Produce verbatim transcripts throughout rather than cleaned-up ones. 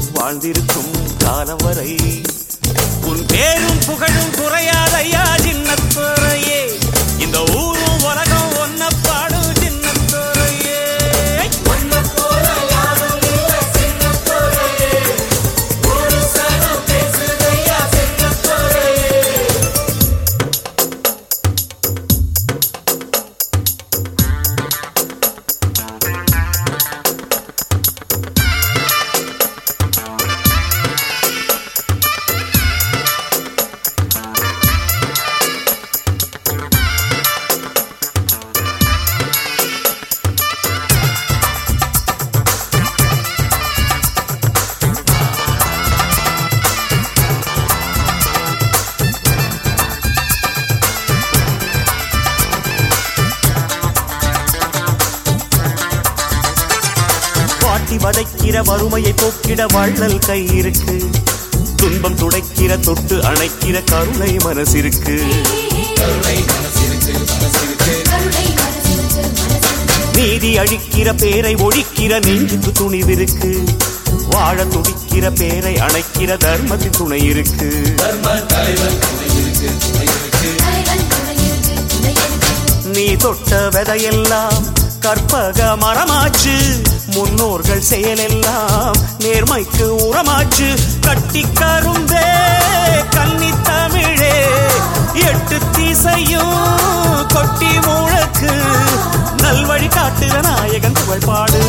வாழ்ந்திருக்கும் காலம் வரை உன் பேரும் புகழும் குறையாதையா சின்னத்துறையே. இந்த ஊரும் உலகம் ஒன்ன பாடும் சின்னத்துறையே. வதைக்கிற வறுமையை போக்கிட வள்ளல் கை இருக்கு. துன்பம் துடைக்கிற தொட்டு அணைக்கிற கருணை மனசிருக்கு. நீதி அழிக்கிற பேரை ஒழிக்கிற நெஞ்சுக்கு துணிவிருக்கு. வாழ துடிக்கிற பேரை அணைக்கிற தர்மத்தின் துணை இருக்கு. நீ தொட்ட விதையெல்லாம் கற்பக மரமாச்சு. முன்னோர்கள் செயலெல்லாம் நேர்மைக்கு உரமாச்சு. கட்டி கரும்பே கன்னி தமிழே எட்டு திசையும் கொட்டி முழக்கு. நல்வழி காட்டுற நாயகன் புகழ் பாடு.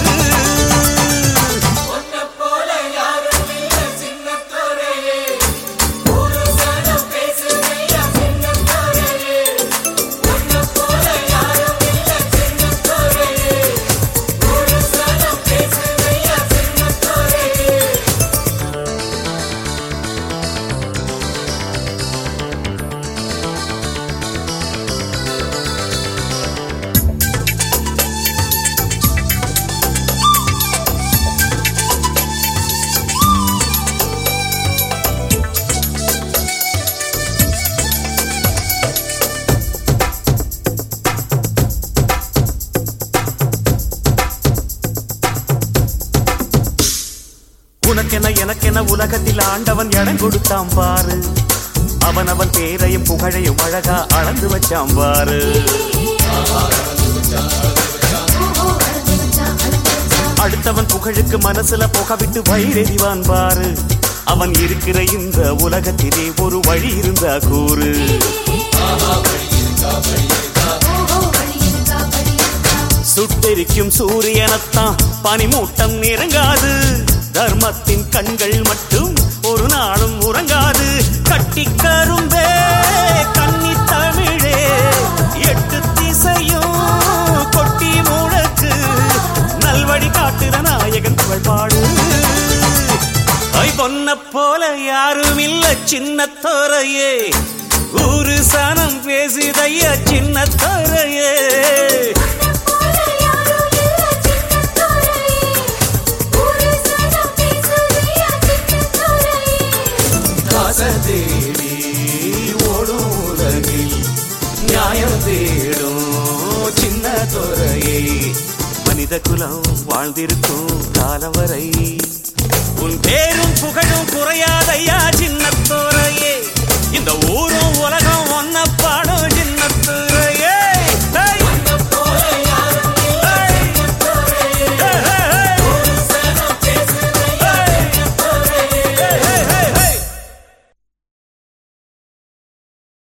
உனக்கென எனக்கென உலகத்தில் ஆண்டவன் இடம் கொடுத்தான் பாரு. அவன் அவன் பேரையும் புகழையும் அழகா அளந்து வச்சான் பாரு. அடுத்தவன் புகழுக்கு மனசுல புக விட்டு வயிறெறிவான் பாரு. அவன் இருக்கிற இந்த உலகத்திலே ஒரு வழி இருந்தா கூறு. சுட்டெரிக்கும் சூரியனத்தான் பனிமூட்டம் நெருங்காது. தர்மத்தின் கண்கள் மட்டும் ஒரு நாளும் உறங்காது. கட்டி கரும்பே கன்னி தமிழே எட்டு திசையும் கொட்டி முழக்கு. நல்வழி காட்டுற நாயகன் புகழ் பாடு. ஐ பொன்ன போல யாரும் இல்ல சின்னத்துறையே. ஊரு சனம் பேசுதையா சின்னத்துறையே. தேடி ஓடும் உலகில் நியாயம் தேடும் சின்ன துறையை. மனித குலம் வாழ்ந்திருக்கும் காலம் வரை உன் பேரும் புகழும் குறையாதையா சின்ன துறையே. இந்த ஊர்